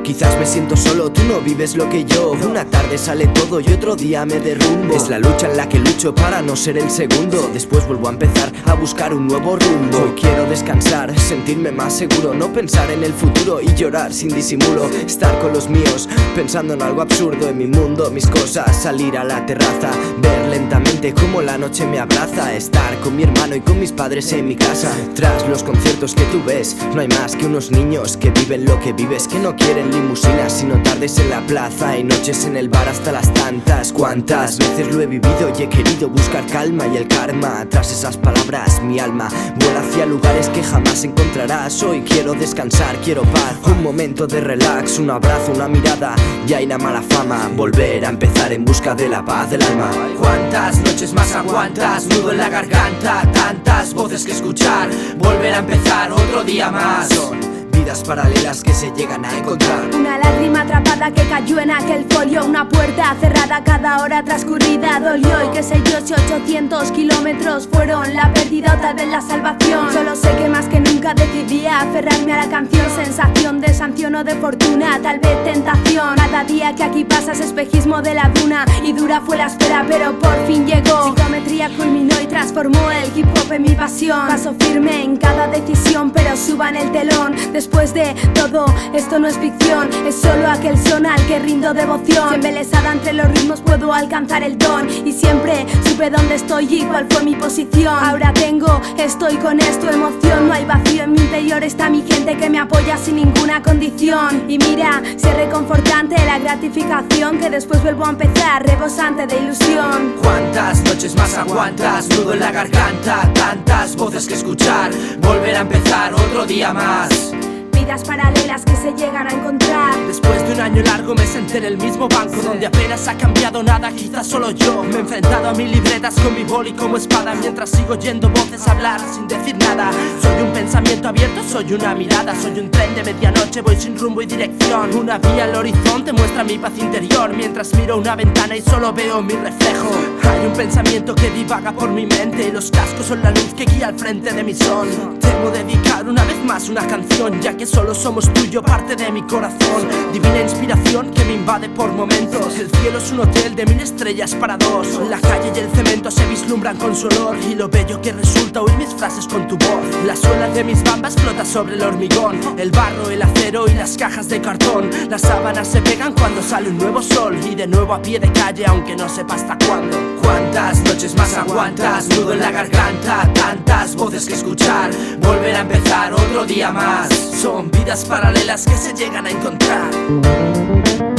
Quizás me siento solo, tú no vives lo que yo. Una tarde sale todo y otro día me derrumbo. Es la lucha en la que lucho para no ser el segundo. Después vuelvo a empezar a buscar un nuevo rumbo. Hoy quiero descansar, sentirme más seguro, no pensar en el futuro y llorar sin disimulo. Estar con los míos, pensando en algo absurdo, en mi mundo, mis cosas. Salir a la terraza, ver lentamente cómo la noche me abraza. Estar con mi hermano y con mis padres en mi casa. Tras los conciertos que tú ves, no hay más que unos niños que viven lo que vives, que no quieren limusinas sino tardes en la plaza y noches en el bar hasta las tantas. Cuántas veces lo he vivido y he querido buscar calma y el karma. Tras esas palabras mi alma vuela hacia lugares que jamás encontrarás. Hoy quiero descansar, quiero paz, un momento de relax, un abrazo, una mirada, ya hay una mala fama. Volver a empezar en busca de la paz del alma. ¿Cuántas noches más aguantas? Nudo en la garganta, tantas voces que escuchar. Volver a empezar otro día más. Son vidas paralelas que se llegan a encontrar. Una lágrima atrapada que cayó en aquel folio. Una puerta cerrada cada hora transcurrida dolió. Y qué sé yo si 800 kilómetros fueron la pérdida o tal vez la salvación. Solo sé que más que nunca decidí aferrarme a la canción. Sensación de sanción o de fortuna, tal vez tentación. Cada día que aquí pasas espejismo de la duna. Y dura fue la espera pero por fin llegó. Psicometría culminó y transformó el hip hop en mi pasión. Paso firme en cada decisión pero suban el telón. Después de todo, esto no es ficción, es solo aquel son al que rindo devoción. Si embelesada entre los ritmos puedo alcanzar el don. Y siempre supe dónde estoy y cuál fue mi posición. Ahora tengo, estoy con esto, emoción. No hay vacío en mi interior, está mi gente que me apoya sin ninguna condición. Y mira, si es reconfortante la gratificación, que después vuelvo a empezar, rebosante de ilusión. ¿Cuántas noches más aguantas? Nudo en la garganta, tantas voces que escuchar. Volver a empezar otro día más. Vidas paralelas que se llegan a encontrar. Después de un año largo me senté en el mismo banco donde apenas ha cambiado nada, quizás solo yo. Me he enfrentado a mil libretas con mi boli como espada, mientras sigo oyendo voces hablar sin decir nada. Soy un pensamiento abierto, soy una mirada, soy un tren de medianoche, voy sin rumbo y dirección. Una vía al horizonte muestra mi paz interior, mientras miro una ventana y solo veo mi reflejo. Hay un pensamiento que divaga por mi mente y los cascos son la luz que guía al frente de mi son. Temo dedicar una vez más una canción, ya que solo somos tú y yo, parte de mi corazón. Divina inspiración que me invade por momentos. El cielo es un hotel de 1000 estrellas para dos. La calle y el cemento se vislumbran con su olor y lo bello que resulta oír mis frases con tu voz. La suela de mis bambas flota sobre el hormigón, el barro, el acero y las cajas de cartón. Las sábanas se pegan cuando sale un nuevo sol y de nuevo a pie de calle aunque no sepa hasta cuándo. ¿Cuántas noches más aguantas? Nudo en la garganta, tantas voces que escuchar. Volver a empezar otro día más. Son vidas paralelas que se llegan a encontrar.